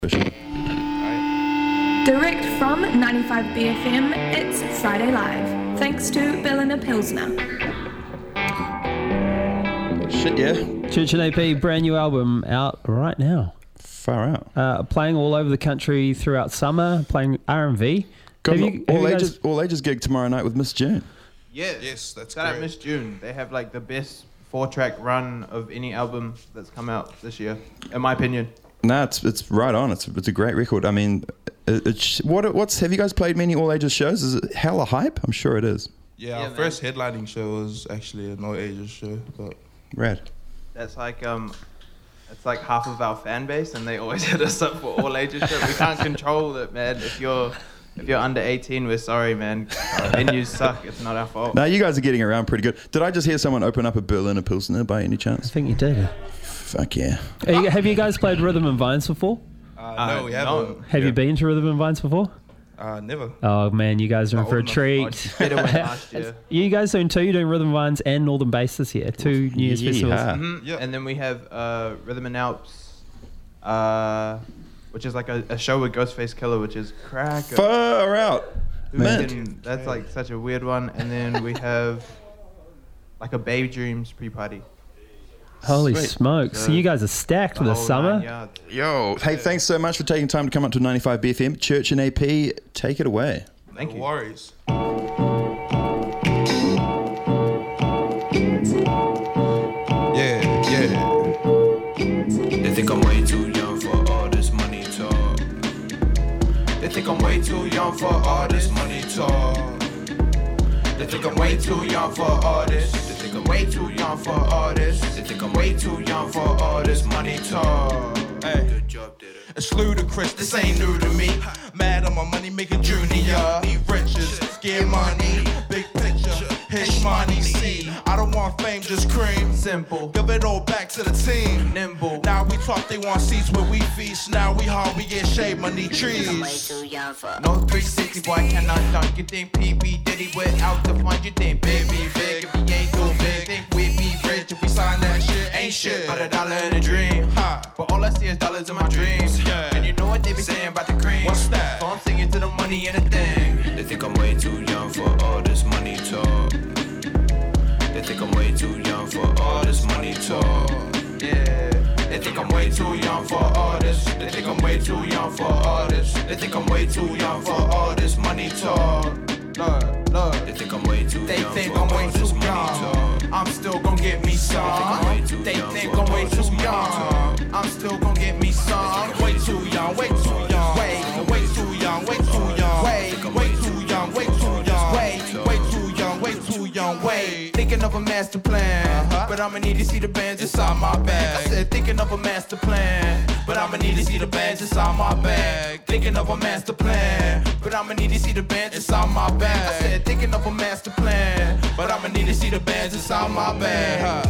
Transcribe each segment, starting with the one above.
Direct from 95BFM, it's Friday Live. Thanks to Berliner Pilsner. Shit, yeah. Church and AP, brand new album out right now. Far out. Playing all over the country throughout summer, playing R&V. Got all ages gig tomorrow night with Miss June. Yeah. Yes, that's Shout out great. Miss June. They have like the best 4-track run of any album that's come out this year, in my opinion. Nah, it's right on. It's a great record. I mean, have you guys played many all ages shows? Is it hella hype? I'm sure it is. Yeah, our man. first headlining show was actually an all ages show. But Rad. That's like it's like half of our fan base, and they always hit us up for all ages shit. We can't control it, man. If you're under 18, we're sorry, man. Venues suck. It's not our fault. Now you guys are getting around pretty good. Did I just hear someone open up a Berliner Pilsner by any I chance? think you did. Fuck yeah. Have you guys played Rhythm and Vines before? no, we haven't. Have you been to Rhythm and Vines before? Never. Oh man, you guys are in Not for a old enough. treat. Better win last year. You guys doing two? You're doing Rhythm and Vines and Northern Bass this year. 2 New Year's festivals. Mhm. Yep. And then we have Rhythm and Alps, which is like a show with Ghostface Killer, which is cracker. Far out. That's like such a weird one. And then we have like a Babe Dreams pre-party. Holy Sweet. smokes! So you guys are stacked for the whole summer. 9 yards. Yo, hey, thanks so much for taking time to come up to 95BFM. Church and AP, take it away. Thank No you. worries. Yeah. They think I'm way too young for all this money talk. They think I'm way too young for all this money talk. They think I'm way too young for all this. They think I'm way too young for all this. They think I'm way too young for all this money talk. Hey. Good job, did it. It's ludicrous, this ain't new to me. Mad on my money making junior. Need riches, get money, big picture, hit money, see. I don't want fame, just cream. Simple. Give it all back to the team. Nimble. Now we talk, they want seats where we feast. Now we hard, we get shade, money trees. No 360, boy, cannot dunk. You think PB Diddy without the fun? You think baby big if he ain't too big? Think we be rich if we sign that shit? Ain't shit but $1 in a dream. But all I see is dollars in my dreams. Yeah. And you know what they be saying about the cream? What's that? So I'm singing to the money and the thing. They think I'm way too young for all this money talk. They think I'm way too young for all this money talk. Yeah. They think I'm way too young for all this. They think I'm way too young for all this. They think I'm way too young for all this money talk. Look. They think I'm way too They young think for I'm all way this too money young. talk. I'm still gon' get me some. They think I'm way too young. I'm still gon' get me some. Way too young, way too young. Way too young, way too young. Way too young, way too young. Way too young, way too young. Way. Thinking of a master plan, but I'ma need to see the bands inside my bag. I said thinking of a master plan, but I'ma need to see the bands inside my bag. Thinking of a master plan, but I'ma need to see the bands inside my bag. I said thinking of a master plan, but I'ma need to see the bands inside my bag.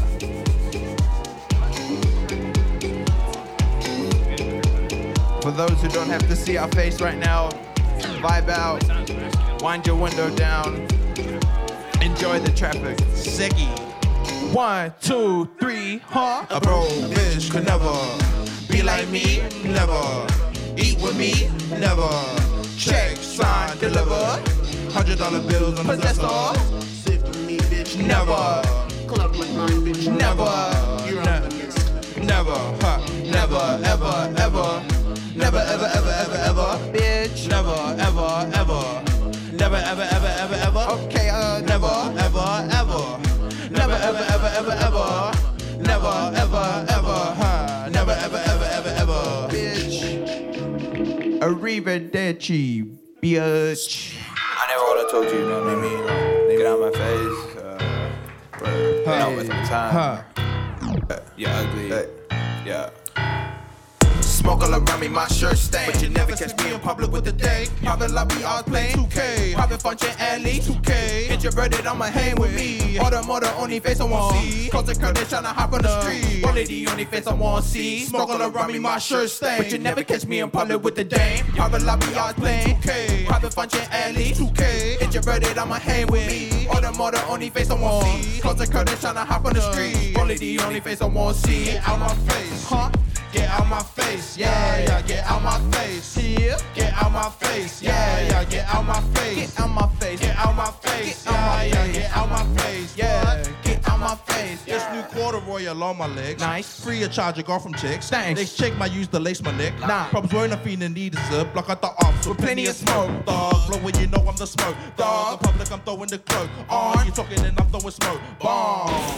For those who don't have to see our face right now, vibe out, wind your window down, enjoy the traffic. Ziggy. 1, 2, 3, huh? A bro bitch could never be like me, never eat with me, never check, sign, deliver $100 bills on possessor. Sit with me, bitch, never club with my bitch, never. You're never, never, ever, ever, never, ever, ever, ever, ever, bitch, never, ever, ever, never, ever, ever, ever, ever. Okay, never, ever, ever. Never ever ever ever ever. Never ever ever. Never ever ever ever ever. Bitch. Arrivederci, bitch. I never would have told you, you know what I mean? Get out my face. Not with my time. Yeah, ugly. Yeah. Smoke all around me, my shirt stained. But you never catch me in public with the day. Private lobby, I was playing 2K. Private function, alley, 2K. Introverted, I'ma hang with me. Order more, the only face I want see. Close the curtain, tryna hop on the street. Only the only face I want see. Smoke all around me, my shirt stained. But you never catch me in public with the dame. Private lobby, I was playing 2K. Private function, alley, 2K. Introverted, I'ma hang with me. Order more, the only face I want see. Close the curtain, tryna hop on the street. Only the only face I want see. Out my face, huh? Get out my face, yeah, get out my face. Yeah, get out my face, yeah, get out my face. Get out my face, get out my face, yeah, get out my face, yeah, get out my face. This new corduroy along my legs. Nice. Free of charge, a girl from chicks. Thanks. Next chick might use to lace my neck. Nah. Problems wearing a fiend and need a zip. Block out the arms with plenty of smoke. Dog, blow when you know I'm the smoke. Dog, the public, I'm throwing the cloak. On, you talking and I'm throwing smoke. Bomb.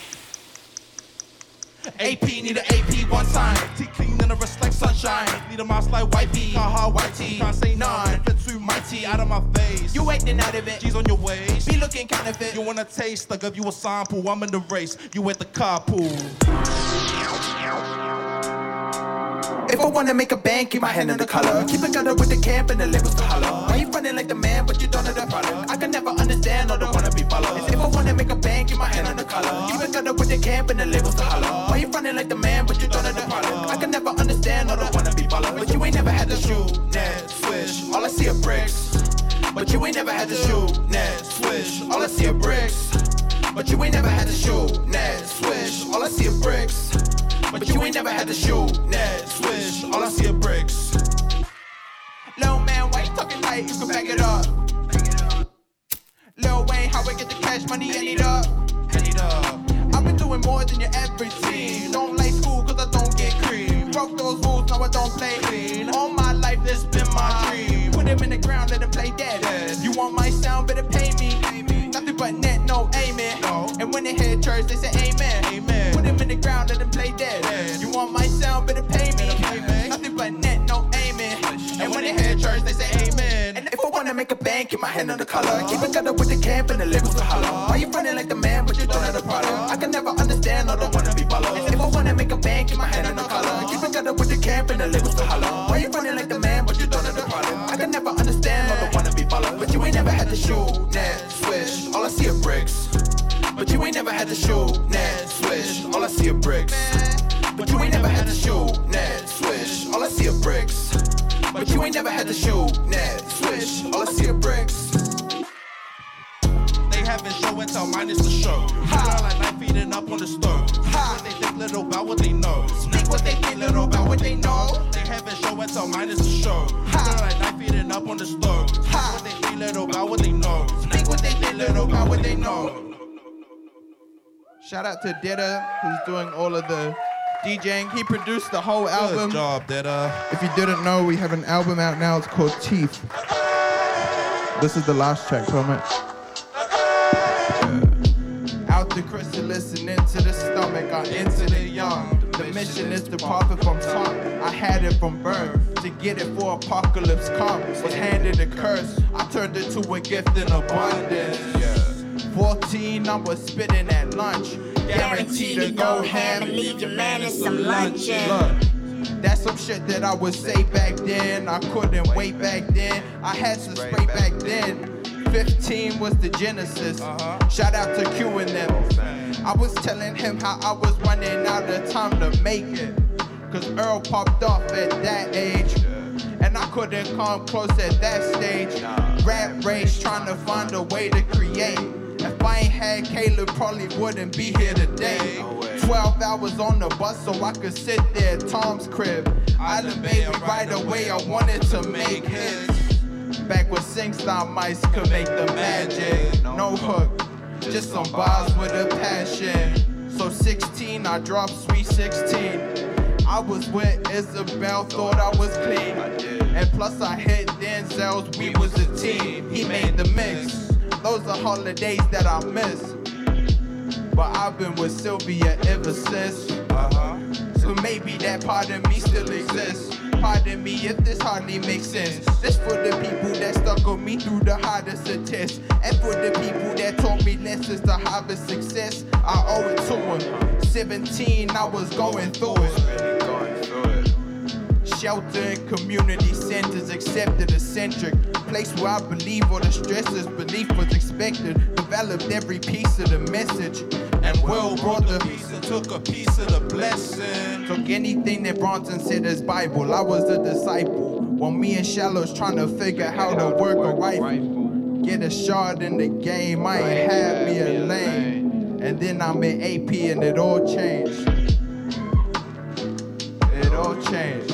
AP, need an AP one time. T clean and the rest like sunshine. Need a mouse like white pea. Hard white tee. Can't say none. Fit too mighty out of my face. You acting out of it. G's on your waist. Be looking counterfeit. You wanna taste? I give you a sample. I'm in the race. You at the carpool. If I wanna make a bang, keep my hand in the color. Keep it gutter with the camp and the labels to holler. Why you running like the man, but you don't know the product? I can never understand or don't wanna be followed. If I wanna make a bang, keep my hand in the color. Keep it gutter with the camp and the labels to holler. Why you running like the man, but you don't know the product? I can never understand or don't wanna be followed. But you ain't never had to shoot, net, swish. All I see are bricks. But you ain't never had to shoot, net, swish. All I see are bricks. But you ain't never had to shoot, net, swish. All I see are bricks. But you ain't never had to shoot, net, swish. All I see are bricks. Lil' man, why you talking like you can back it up? Lil' Wayne, how I get the cash money, I need up. I've been doing more than your average teen. Don't like school cause I don't get cream. Broke those rules, now I don't play clean. All my life, this been my dream. Put him in the ground, let him play dead. You want my sound, better pay me. Nothing but net, no aiming. And when they hear church, they say amen. Put him in the ground, let him play dead. You want my sound, better pay me. Nothing but net, no aiming. And when they hear church, they say amen. And if I wanna make a bang, keep my hand on the color. Keep it gutter with the camp and the labels to holler. Why you running like the man, but you don't have the product? I can never understand or don't wanna be followed. And if I wanna make a bang, keep my hand on the color. Keep it gutter with the camp and the labels to holler. Why you running like the man, but you don't have the product? I can never understand or don't wanna be followed. But you ain't never had to shoot, net, swish. All I see are bricks. But you ain't never had to shoot, net, swish. All I see are bricks. But you ain't never had to shoot, net, swish. All I see are bricks. But you ain't never had to shoot, net, swish. All I see are bricks. They having show and tell, mine is the show. Ha! Like knife feeding up on the stove. Ha! What they think little about what they know. Speak what they think little about what they know. They having show and tell, mine is the show. Ha! Like knife feeding up on the stove. Ha! What they think little about what they know. Speak what they think little about what they know. Shout out to Detta, who's doing all of the DJing. He produced the whole album. Good job, Detta. If you didn't know, we have an album out now. It's called Teeth. This is the last track from it. Out the chrysalis and into the stomach, I into the young. The mission is to profit from top. I had it from birth. To get it for apocalypse come. Was handed a curse. I turned it to a gift in abundance. 14, I was spitting at lunch. Guaranteed to go ham and leave your man in some luncheon. Look, that's some shit that I would say back then. I couldn't wait back then. I had some spray back then. 15 was the genesis. Shout out to Q and them. I was telling him how I was running out of time to make it. Cause Earl popped off at that age. And I couldn't come close at that stage. Rap race trying to find a way to create. If I ain't had Caleb, probably wouldn't be here today. 12 hours on the bus so I could sit there at Tom's crib. Island baby right away, I wanted to make hits. Back when SingStar mice could make the magic. No hook, just some bars with a passion. So 16, I dropped Sweet 16. I was with Isabel, thought I was clean. And plus I hit Denzel's, we was a team. He made the mix. Those are holidays that I miss. But I've been with Sylvia ever since. So maybe that part of me still exists. Pardon me if this hardly makes sense. This for the people that stuck on me through the hardest of tests. And for the people that taught me lessons to harvest success. I owe it to them. 17, I was going through it. Shelter and community centers accepted eccentric. Place where I believe all the stresses belief was expected. Developed every piece of the message. And Will brought the piece and took a piece of the blessing. Took anything that Bronson said as Bible. I was a disciple. While me and Shallow's trying to figure how to work a rifle. Get a shot in the game, I ain't had me a lane. And then I'm in AP and it all changed. It change.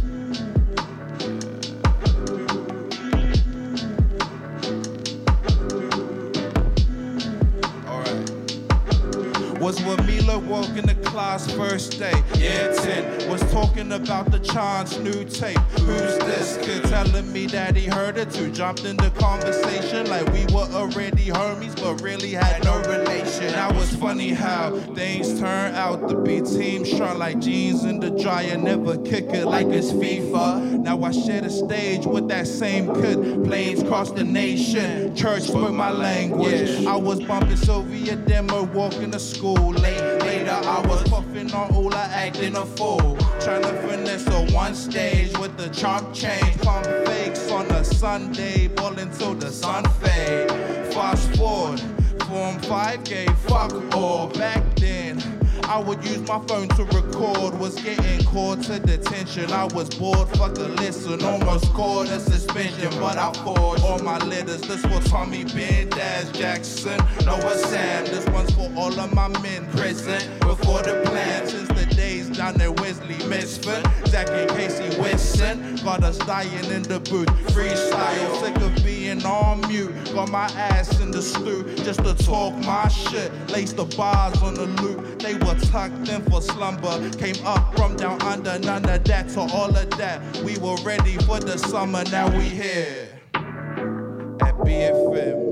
Was with Mila woke in the class first day. Year 10 was talking about the Chance new tape. Who's this kid telling me that he heard it too? Jumped in the conversation like we were already homies, but really had no relation. Now it's funny how things turn out to be team strong, like jeans in the dryer, never kick it like it's FIFA. Now I share the stage with that same kid. Planes cross the nation, church spoke my language. I was bumping Soviet demo, walking to school. Later I was puffing on all, I acting a fool. Trying to finesse on one stage with the chomp change. Pump fakes on a Sunday, ballin' till the sun fade. Fast forward, Form 5 gave fuck all. Back then I would use my phone to record. Was getting called to detention. I was bored, fuck a listen. Almost caught a suspension, but I forged all my letters. This for Tommy, Ben, Daz, Jackson, Noah, Sam. This one's for all of my men present before the plan. Since the days down there, Wesley Misfit, Zach and Casey Wesson. Got us dying in the booth. Freestyle, sick of being on mute. Got my ass in the stew just to talk my shit. Lace the bars on the loop. They were tucked in for slumber. Came up from down under, none of that to all of that. We were ready for the summer, now we here at BFM.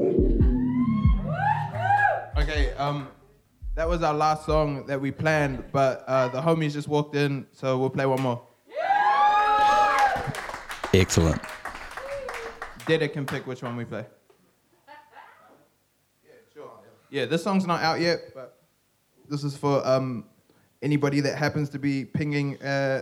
Okay, that was our last song that we planned, but the homies just walked in, so we'll play one more. Excellent. Deda can pick which one we play. Yeah, sure. Yeah, this song's not out yet, but this is for anybody that happens to be pinging for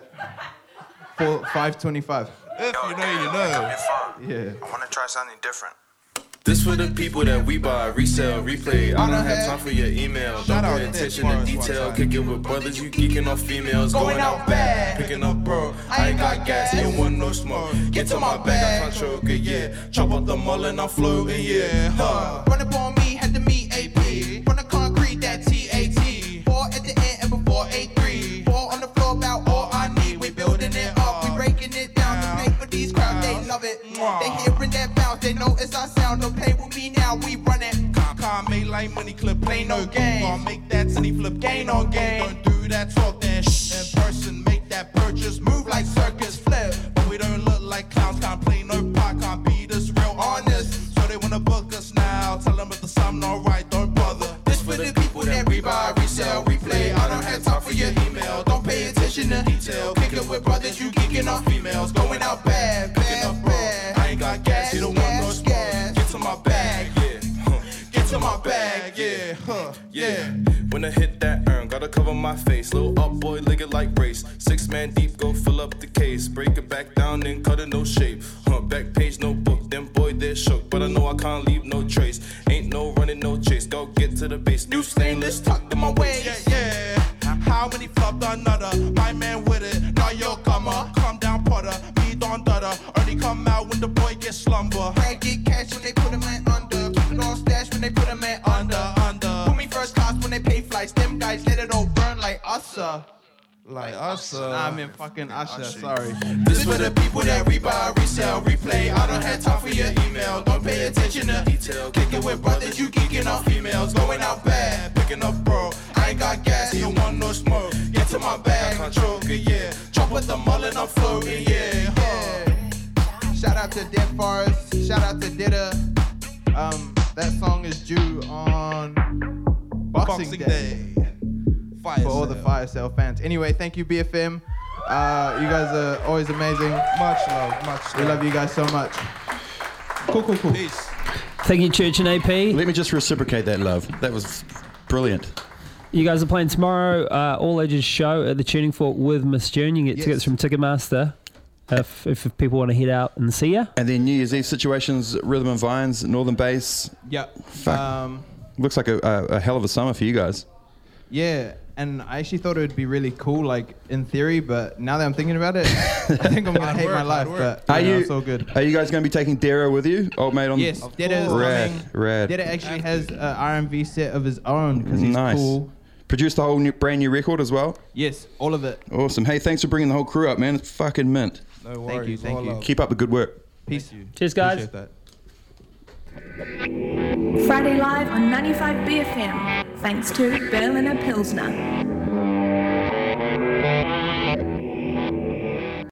525. If you know, you know. Yeah. I want to try something different. This for the people that we buy, resell, replay. I don't have time for your email. Don't pay attention to detail. Kick it with brothers, you geeking off females. Going out bad, picking up bro. I ain't got gas, ain't want no smoke. Get to my bag, I control good, yeah. Chop up the mall and I'm floating, yeah. Run up on me, had to meet AP. Run the concrete, that TAT. 4 at the end and before 8-3. 4 on the floor, about all I need. We building it up, we breaking it down. To play for these crowds, they love it. They hearing that bounce, they know it's our sound. Don't play with me now, we run it. Can't make like money clip, play no game. Gonna make that city flip, gain on gain. Don't do that, talk that shit in person. Make that purchase, move like circus flip. But we don't look like clowns, can't play no part, can't be this real honest. So they wanna book us now, tell them if the something alright, don't bother. This for the people that we buy, resell, replay. I don't have time for your email, don't pay attention to detail. Kick it with brothers, you geeking on females. Going out bad, bad, bad. I ain't got gas, you don't want no smoke. Get to my bag, yeah. Get to my bag, yeah. Yeah. When I hit that urn, gotta cover my face. Little up boy, lick it like brace. 6 man deep, go fill up the case. Break it back down, then cut it no shape. Back page, no book, then boy, they're shook. But I know I can't leave no trace. Ain't no running, no chase. Go get to the base. New stainless tucked in my waist. Yeah. How many flopped another? My man with it, now you'll come up. Come down, Potter, me Don Dudder. Only come out when the boy gets slumber. Brad get cash when they put him at under. Keep it all stashed when they put him at under. Put me first class when they pay flights. Them guys let it all burn like Usher. Like us, Nah, I mean fucking Usher, sorry. This for the people that we buy, resell, replay. I don't have time for your email, don't pay attention to detail. Kick it with brothers, you geeking on females. Going out bad, picking up bro. I ain't got gas, you want no smoke. Get to my bag, control good, yeah. Chop with the mall and I'm floating, yeah. Shout out to Dead Forest, shout out to Dida. That song is due on Boxing Day. For all the Fire Sale fans. Anyway, thank you, BFM. You guys are always amazing. Much love, much love. We love you guys so much. Cool. Peace. Thank you, Church and AP. Let me just reciprocate that love. That was brilliant. You guys are playing tomorrow, All Ages show at the Tuning Fork with Miss June. You can get tickets from Ticketmaster if people want to head out and see you. And then New Year's Eve Situations, Rhythm and Vines, Northern Bass. Yeah. Looks like a hell of a summer for you guys. Yeah. And I actually thought it would be really cool, like in theory, but now that I'm thinking about it, I think I'm gonna hate my life. But it's all good. Are you guys gonna be taking Dara with you, old mate? Yes, Dara is coming. Rad. Dara actually has an R&B set of his own because he's cool. produced the whole brand new record as well? Yes, all of it. Awesome. Hey, thanks for bringing the whole crew up, man. It's fucking mint. No worries. Thank you. Keep up the good work. Peace. Cheers, guys. Appreciate that. Friday Live on 95 BFM. Thanks to Berliner Pilsner.